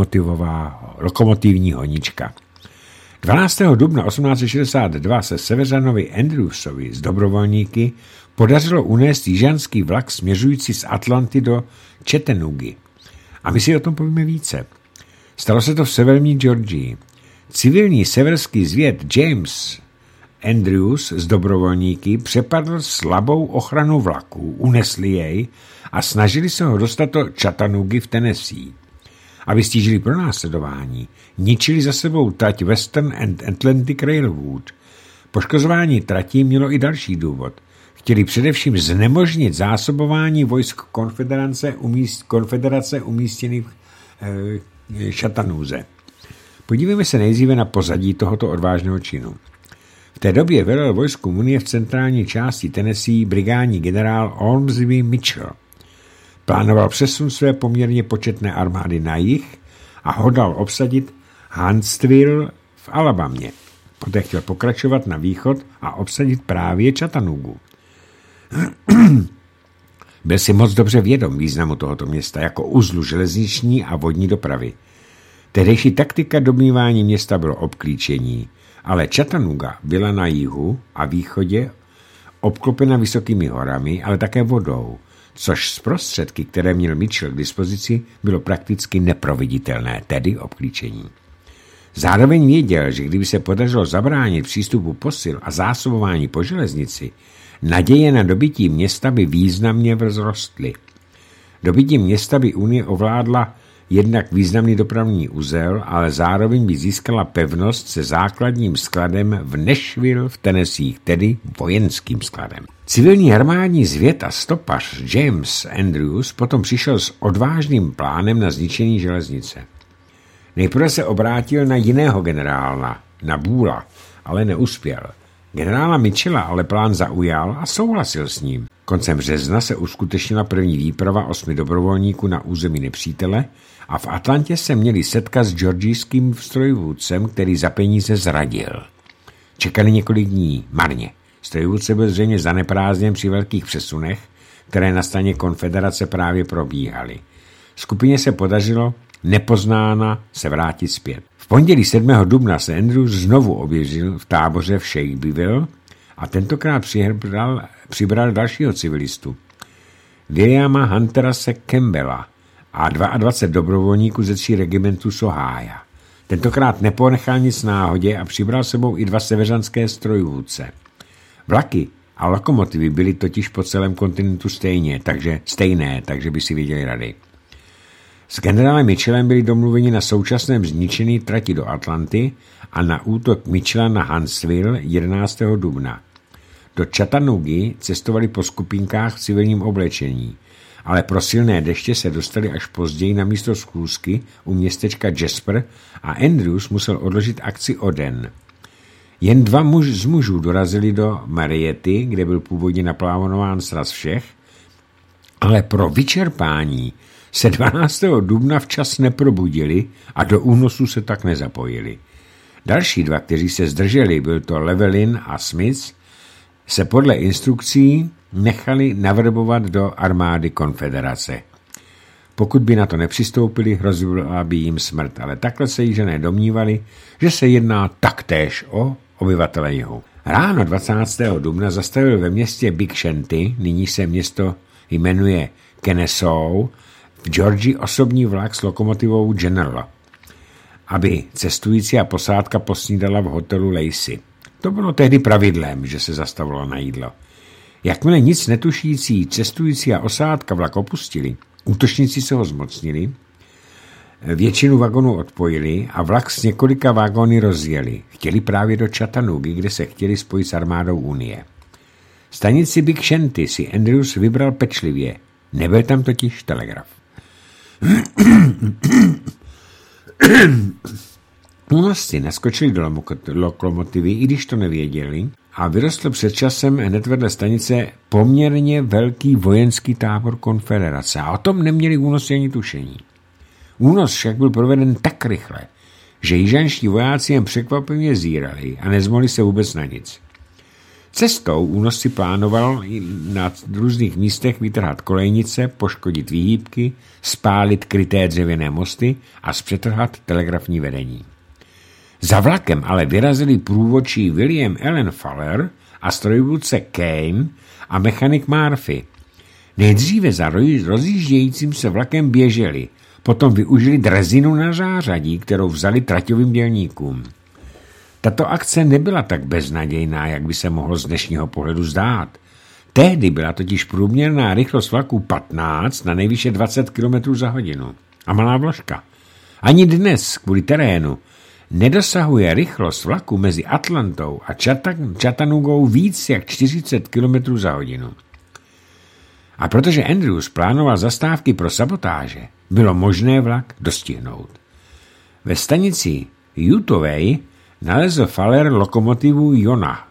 lokomotivní honička. 12. dubna 1862 se Severanovi Andrewsovi z dobrovolníky podařilo unést jižanský vlak směřující z Atlanty do Chattanoogy. A my si o tom povíme více. Stalo se to v severní Georgii. Civilní severský zvěd James Andrews z dobrovolníky přepadl slabou ochranu vlaku, unesli jej a snažili se ho dostat do Chattanoogy v Tennessee. Aby stížili pronásledování, ničili za sebou trať Western and Atlantic Railroad. Poškozování tratí mělo i další důvod. Chtěli především znemožnit zásobování vojsk konfederace umístěných v Chattanooze. Podívejme se nejdříve na pozadí tohoto odvážného činu. V té době velel vojsku Unie v centrální části Tennessee brigádní generál Ormsby Mitchell. Plánoval přesun své poměrně početné armády na jih a hodlal obsadit Huntsville v Alabamě. Poté chtěl pokračovat na východ a obsadit právě Chattanoogu. Byl si moc dobře vědom významu tohoto města jako uzlu železniční a vodní dopravy. Tehdejší taktika domnívání města bylo obklíčení, ale Chattanooga byla na jihu a východě obklopena vysokými horami, ale také vodou, což z prostředky, které měl Mitchell k dispozici, bylo prakticky neproveditelné, tedy obklíčení. Zároveň věděl, že kdyby se podařilo zabránit přístupu posil a zásobování po železnici, naděje na dobytí města by významně vzrostly. Dobytím města by Unie ovládla jednak významný dopravní uzel, ale zároveň by získala pevnost se základním skladem v Nashville v Tennessee, tedy vojenským skladem. Civilní armádní zvěd a stopař James Andrews potom přišel s odvážným plánem na zničení železnice. Nejprve se obrátil na jiného generála, na Boola, ale neuspěl. Generála Mitchella ale plán zaujal a souhlasil s ním. Koncem března se uskutečnila první výprava 8 dobrovolníků na území nepřítele a v Atlantě se měli setkat s georgijským strojvůdcem, který za peníze zradil. Čekali několik dní, marně. Strojvůdce byl zřejmě zaneprázdněn při velkých přesunech, které na straně konfederace právě probíhaly. Skupině se podařilo nepoznána se vrátit zpět. V pondělí 7. dubna se Andrews znovu objevil v táboře v Shelbyville a tentokrát přibral dalšího civilistu, Williama Hunterase Campbella a 22 dobrovolníků ze 3 regimentů z Ohája. Tentokrát neponechal nic náhodě a přibral sebou i 2 severanské strojvůdce. Vlaky a lokomotivy byly totiž po celém kontinentu stejné, takže by si věděli rady. S generálem Mitchellem byli domluveni na současném zničený trati do Atlanty a na útok Mitchella na Huntsville 11. dubna. Do Chattanoogy cestovali po skupinkách v civilním oblečení, ale pro silné deště se dostali až později na místo schůzky u městečka Jasper a Andrews musel odložit akci o den. Jen 2 z mužů dorazili do Mariety, kde byl původně naplánován sraz všech, ale pro vyčerpání se 12. dubna včas neprobudili a do únosu se tak nezapojili. Další 2, kteří se zdrželi, byl to Llewellyn a Smith, se podle instrukcí nechali navrbovat do armády konfederace. Pokud by na to nepřistoupili, hrozila by jim smrt, ale takhle se jižané domnívali, že se jedná taktéž o obyvatele jihu. Ráno 20. dubna zastavil ve městě Big Shanty, nyní se město jmenuje Kennesaw, v Georgii osobní vlak s lokomotivou General, aby cestující a posádka posnídala v hotelu Lacey. To bylo tehdy pravidlem, že se zastavilo na jídlo. Jakmile nic netušící cestující a osádka vlak opustili, útočníci se ho zmocnili, většinu vagonů odpojili a vlak s několika vagóny rozjeli. Chtěli právě do Chattanoogy, kde se chtěli spojit s armádou Unie. Stanici Big Shanty si Andrews vybral pečlivě. Nebyl tam totiž telegraf. Únosci naskočili do lokomotivy, i když to nevěděli, a vyrostl před časem hned vedle stanice poměrně velký vojenský tábor konfederace a o tom neměli únosci ani tušení. Únos však byl proveden tak rychle, že jižanští vojáci jen překvapivě zírali a nezmohli se vůbec na nic. Cestou únosci plánoval na různých místech vytrhat kolejnice, poškodit výhýbky, spálit kryté dřevěné mosty a zpřetrhat telegrafní vedení. Za vlakem ale vyrazili průvodčí William Allen Fuller a strojvůdce Kane a mechanik Murphy. Nejdříve za rozjíždějícím se vlakem běželi, potom využili drezinu na zářadí, kterou vzali traťovým dělníkům. Tato akce nebyla tak beznadějná, jak by se mohlo z dnešního pohledu zdát. Tehdy byla totiž průměrná rychlost vlaku 15 na nejvýše 20 km za hodinu. A malá vložka. Ani dnes, kvůli terénu, nedosahuje rychlost vlaku mezi Atlantou a Chattanoogou víc jak 40 km za hodinu. A protože Andrews plánoval zastávky pro sabotáže, bylo možné vlak dostihnout. Ve stanici Utoway nalezl Fuller lokomotivu Yonah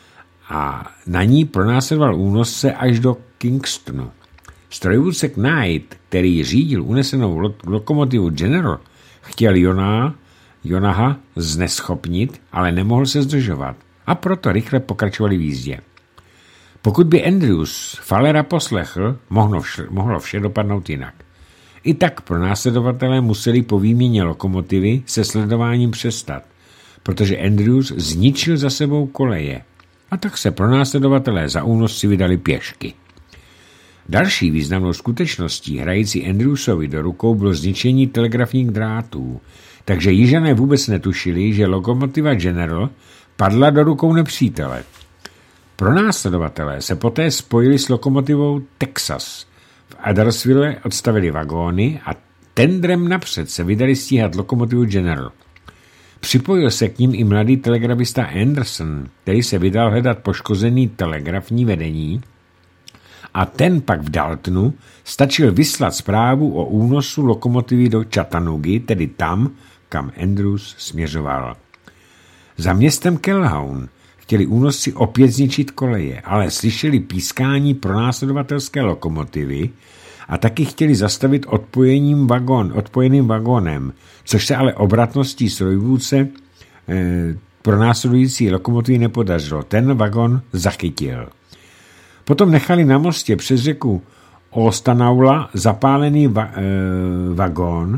a na ní pronásledoval únosce až do Kingstonu. Strojvůdce Knight, který řídil unesenou lokomotivu General, chtěl Yonaha zneschopnit, ale nemohl se zdržovat a proto rychle pokračovali v jízdě. Pokud by Andrews Fullera poslechl, mohlo vše dopadnout jinak. I tak pronásledovatelé museli po výměně lokomotivy se sledováním přestat, protože Andrews zničil za sebou koleje a tak se pronásledovatelé za únosci vydali pěšky. Další významnou skutečností hrající Andrewsovi do rukou bylo zničení telegrafních drátů, takže jižané vůbec netušili, že lokomotiva General padla do rukou nepřítele. Pronásledovatelé se poté spojili s lokomotivou Texas. V Adairsville odstavili vagóny a tendrem napřed se vydali stíhat lokomotivu General. Připojil se k ním i mladý telegrafista Anderson, který se vydal hledat poškozený telegrafní vedení, a ten pak v Daltonu stačil vyslat zprávu o únosu lokomotivy do Chattanoogy, tedy tam, kam Andrews směřoval. Za městem Calhoun chtěli únosci opět zničit koleje, ale slyšeli pískání pronásledovatelské lokomotivy a taky chtěli zastavit odpojeným vagónem, což se ale obratností strojvůdce pronásledující lokomotivy nepodařilo. Ten vagón zachytil. Potom nechali na mostě přes řeku Ostanaula zapálený vagón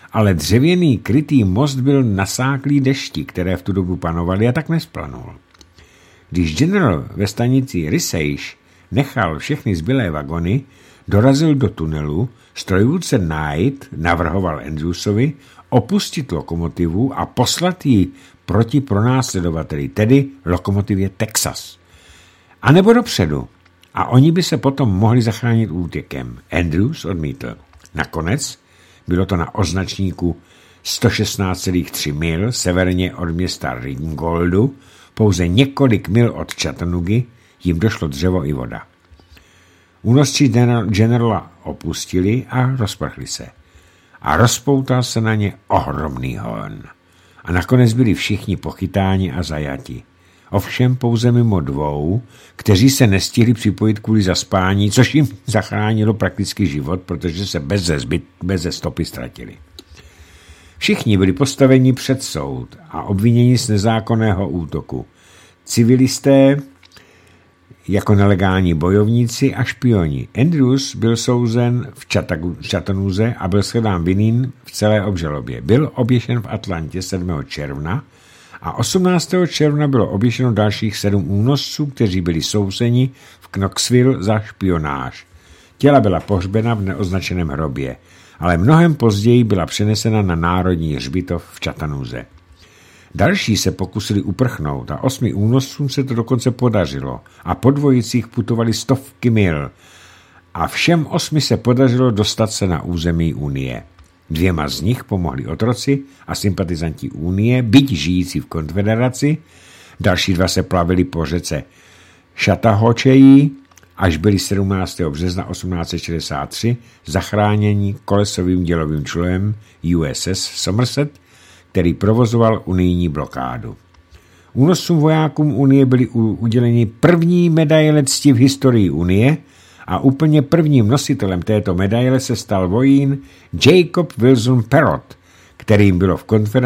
ale dřevěný krytý most byl nasáklý dešti, které v tu dobu panovaly, a tak nesplanul. Když generál ve stanici Rysejš nechal všechny zbylé vagony, dorazil do tunelu, strojvůdce Knight navrhoval Andrewsovi opustit lokomotivu a poslat ji proti pronásledovateli, tedy lokomotivě Texas. A nebo dopředu. A oni by se potom mohli zachránit útěkem. Andrews odmítl. Nakonec bylo to na označníku 116,3 mil severně od města Ringoldu, pouze několik mil od Chattanoogy, jim došlo dřevo i voda. Únosčí generala opustili a rozprchli se. A rozpoutal se na ně ohromný hon. A nakonec byli všichni pochytáni a zajati. Ovšem pouze mimo 2, kteří se nestihli připojit kvůli zaspání, což jim zachránilo prakticky život, protože se beze stopy ztratili. Všichni byli postaveni před soud a obviněni z nezákonného útoku. Civilisté jako nelegální bojovníci a špioni. Andrews byl souzen v Chattanooze a byl shledán vinným v celé obžalobě. Byl oběšen v Atlantě 7. června a 18. června bylo oběšeno dalších 7 únosců, kteří byli souzeni v Knoxville za špionáž. Těla byla pohřbena v neoznačeném hrobě, ale mnohem později byla přenesena na národní hřbitov v Chattanooze. Další se pokusili uprchnout a 8 únoscům se to dokonce podařilo a po dvojicích putovali stovky mil a všem 8 se podařilo dostat se na území Unie. 2 z nich pomohli otroci a sympatizanti Unie, byť žijící v konfederaci, další 2 se plavili po řece Chattahoochee, až byli 17. března 1863 zachráněni kolesovým dělovým člunem USS Somerset, který provozoval unijní blokádu. Únoscům vojákům Unie byly uděleni první medaile cti v historii Unie a úplně prvním nositelem této medaile se stal vojín Jacob Wilson Parrott, kterým bylo v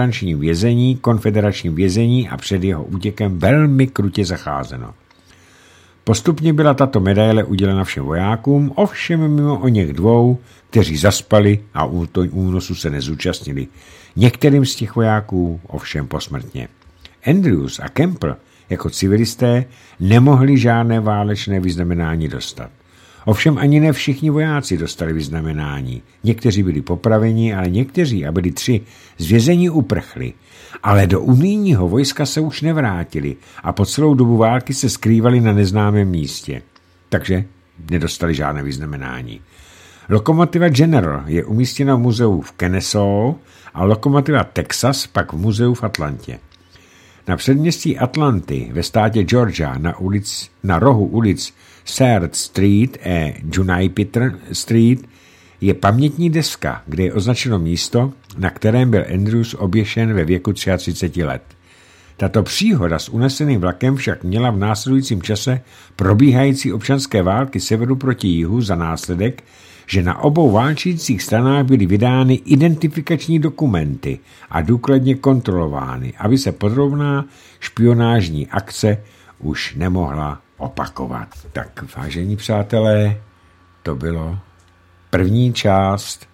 konfederačním vězení a před jeho útěkem velmi krutě zacházeno. Postupně byla tato medaile udělena všem vojákům, ovšem mimo o něch 2, kteří zaspali a únosu se nezúčastnili. Některým z těch vojáků ovšem posmrtně. Andrews a Campbell jako civilisté nemohli žádné válečné vyznamenání dostat. Ovšem ani ne všichni vojáci dostali vyznamenání. Někteří byli popraveni, ale někteří, a byli 3, z vězení uprchli. Ale do unijního vojska se už nevrátili a po celou dobu války se skrývali na neznámém místě. Takže nedostali žádné vyznamenání. Lokomotiva General je umístěna v muzeu v Kennesaw a lokomotiva Texas pak v muzeu v Atlantě. Na předměstí Atlanty ve státě Georgia na rohu ulic Third Street a Juniper Street je pamětní deska, kde je označeno místo, na kterém byl Andrews oběšen ve věku 33 let. Tato příhoda s uneseným vlakem však měla v následujícím čase probíhající občanské války severu proti jihu za následek, že na obou válčících stranách byly vydány identifikační dokumenty a důkladně kontrolovány, aby se podrobná špionážní akce už nemohla opakovat. Tak, vážení přátelé, to bylo první část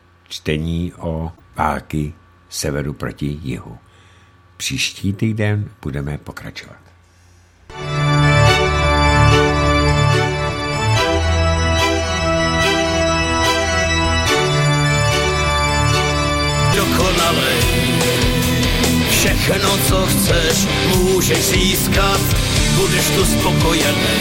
čtení o války severu proti jihu. Příští týden budeme pokračovat. Dokonalej, všechno, co chceš, můžeš získat, budeš tu spokojený.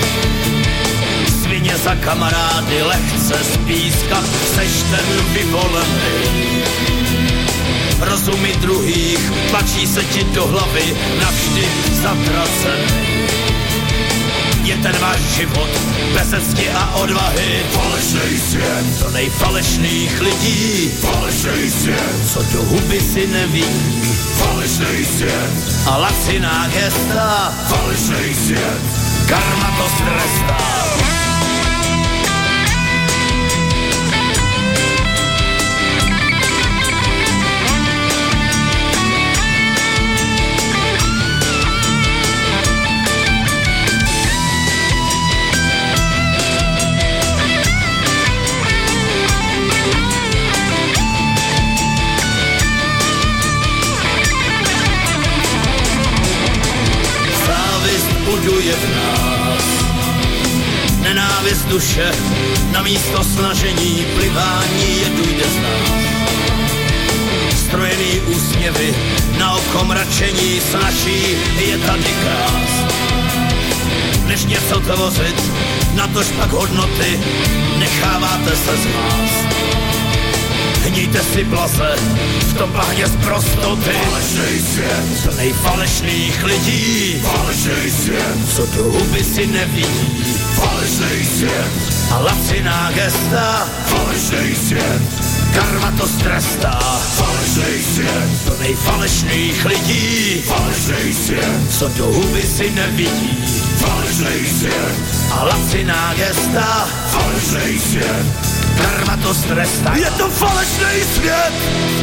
Svině za kamarády lehce spískat, seš ten vyvolený. Rozumy druhých, tlačí se ti do hlavy, navždy zatracený. Je ten váš život bez cti a odvahy. Falešný svět, do nejfalešných lidí. Falešný svět, co do huby si nevidí. Falešný svět a laciná gesta. Falešný svět, karma to strestá. duše, na místo snažení, plivání jedu jde znát. Strojený úsměvy, na oko mračení, snaží je tady krás. Než něco tvořit, natož pak hodnoty, necháváte se zmást. Hníjte si blaze, v tom bahně z prostoty. Falešný svět, plnej falešných lidí. Falešný svět, co do huby si nevidí. Falešný svět, a laciná gesta. Falešný svět, karma to strestá. Falešný svět, plnej falešných lidí. Falešný svět, co do huby si nevidí. Falešný svět, a laciná gesta. Falešný svět, karma to strestá. Je to falešný svět.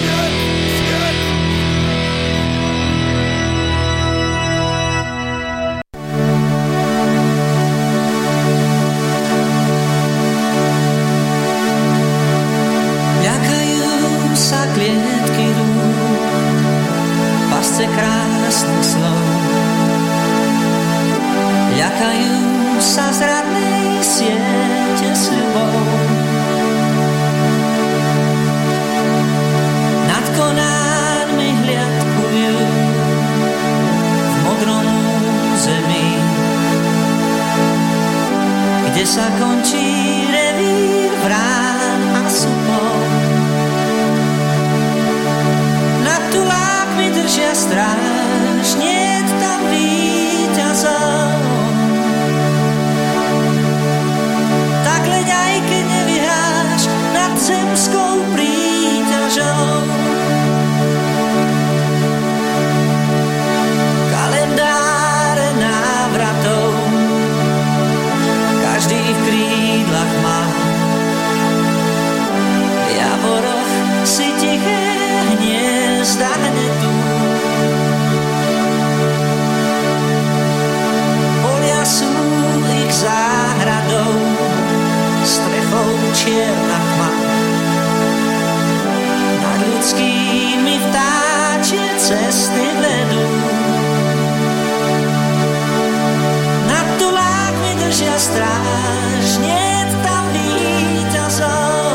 Ľakajú sa klietky rúk, pasce krásnych snov. Ľakajú sa zradnej siete sľubov. Nad konármi hliadkujú v modrom území, kde sa končí revír vrán a supov. Nad tulákmi držia stráž, niet tam víťazov. Tak leď aj keď nevyhráš nad zemskou príťažou. Kalendáre návratov každý v krídlach má. V javoroch si tiché hniezda hnetú. Polia sú ich záhradou, strechou čierna tma. Nad ľudskými vtáčie cesty vedú. Nad tulákmi držia stráž, niet tam víťazov.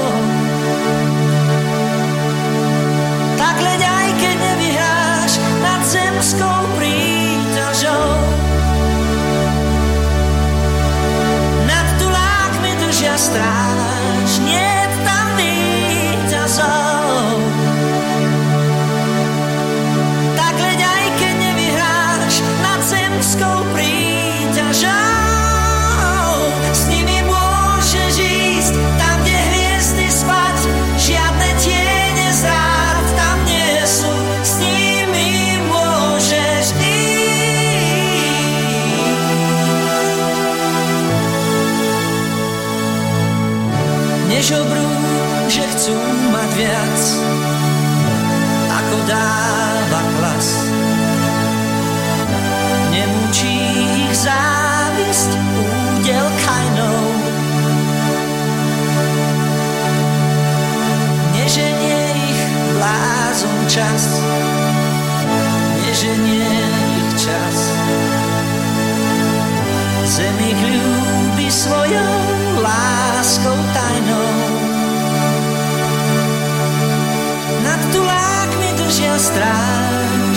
Tak leď aj keď nevyhráš nad zemskou príťažou. Nad tulákmi držia stráž, niet tam víťazov. Tak leď aj keď nevyhráš nad zemskou príťažou. S nimi môžeš ísť tam, kde hviezdy spať, žiadne tiene zrád tam nie sú. S nimi môžeš ísť. Nežobrú, že chcú mať viac, ako dáva klas. Nemučí ich závisť údel kajnou. Neženie ich blázon čas, neženie ich čas. Zem ich ľúbi svojou láskou tajnou. Nad tulákmi držia stráž.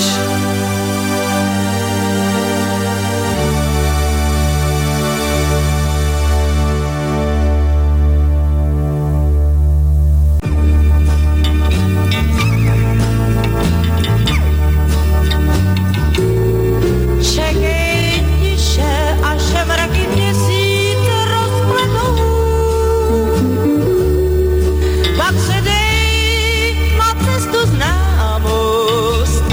Čekej tiše, až se mraky měsíc rozpletou. Pak se dej na cestu známost.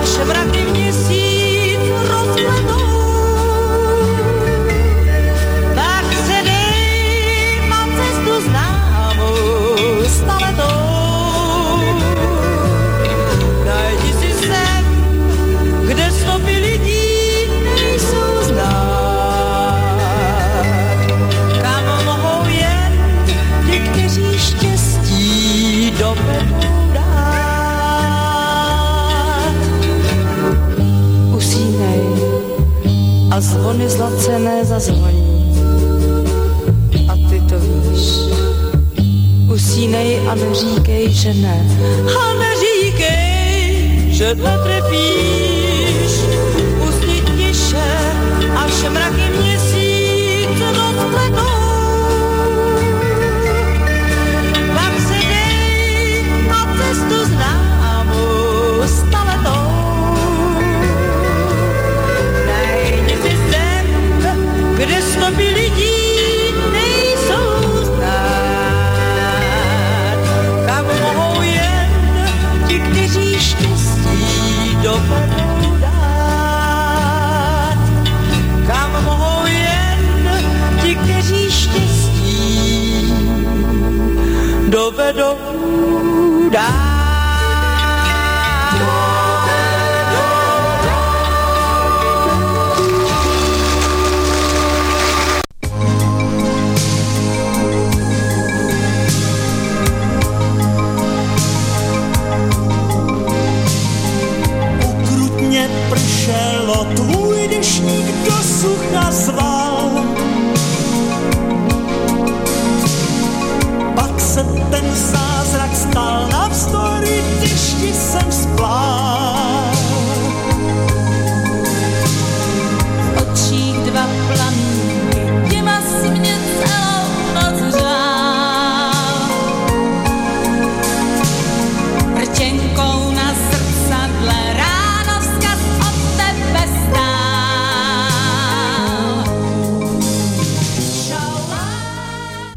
až mraky měsíc rozpletou. Tak se dej na cestu známou staletou. Najdi si sem, kde stopy lidí nejsou znát. Kam mohou jen ti, kteří štěstí dovedou dát. Usínej a zvony zlacené zazvoní. A ty to víš. Usínej a neříkej, že ne. A neříkej, že netrefíš. Usni tiše, až mraky měsíc rozpletou. Pak se dej na cestu známou staletou. Najdi si zem, kde stopy lidí nejsou znát. Kam mohou jen ti, kteří štěstí dovedou dát. Kam mohou jen ti, kteří štěstí dovedou dát. Ukrutně pršelo, tvůj deštník do sucha zval. Pak se ten zázrak stal, navzdory dešti jsem